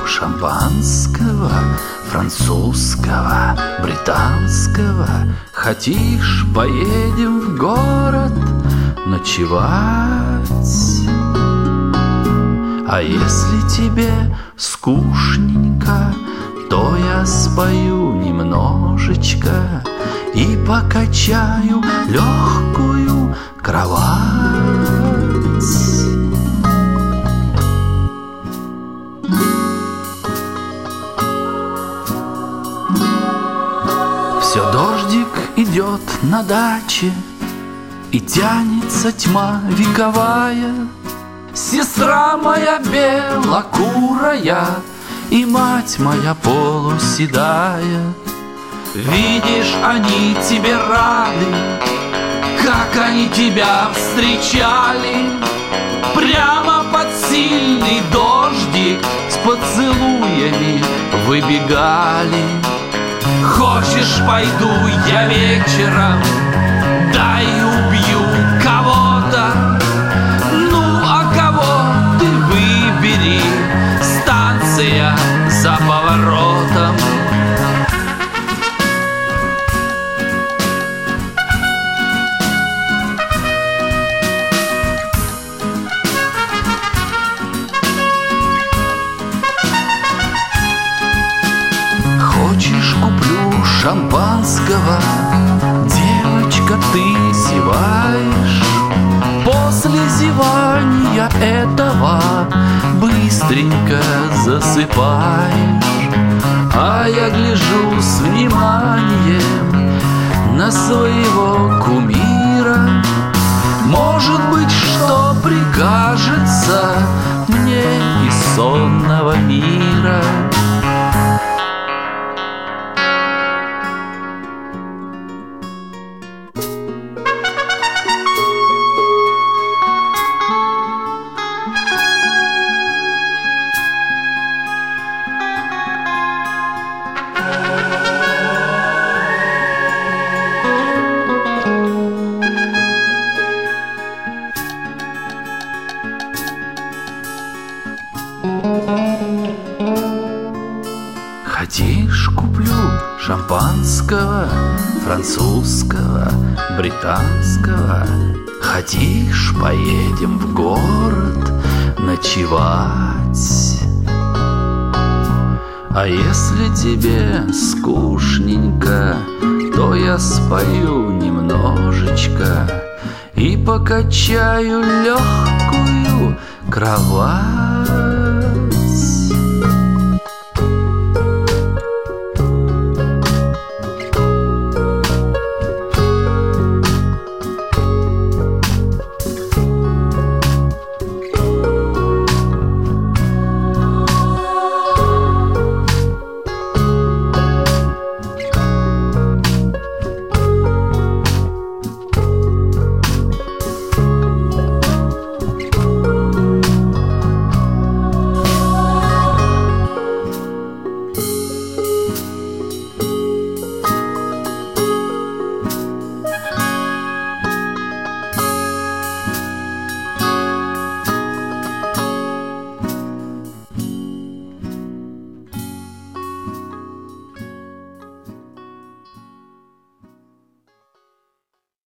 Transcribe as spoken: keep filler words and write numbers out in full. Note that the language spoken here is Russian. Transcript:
шампанского, французского, британского. Хотишь, поедем в город ночевать? А если тебе скучненько, то я спою немножечко и покачаю легкую кровать. Все дождик идет на даче, и тянется тьма вековая. Сестра моя белокурая и мать моя полуседая. Видишь, они тебе рады, как они тебя встречали. Прямо под сильный дождик с поцелуями выбегали. Хочешь, пойду я вечером, дай убью кого-то. Ну, а кого ты выбери, станция за поворотом. Хочешь, куплю шампанского, девочка, ты зеваешь. После зевания этого быстренько засыпаешь. А я гляжу с вниманием на своего кумира. Может быть, что прикажется мне из сонного мира. Хотишь, куплю шампанского, французского, британского. Хотишь, поедем в город ночевать. А если тебе скучненько, то я спою немножечко и покачаю легкую кровать.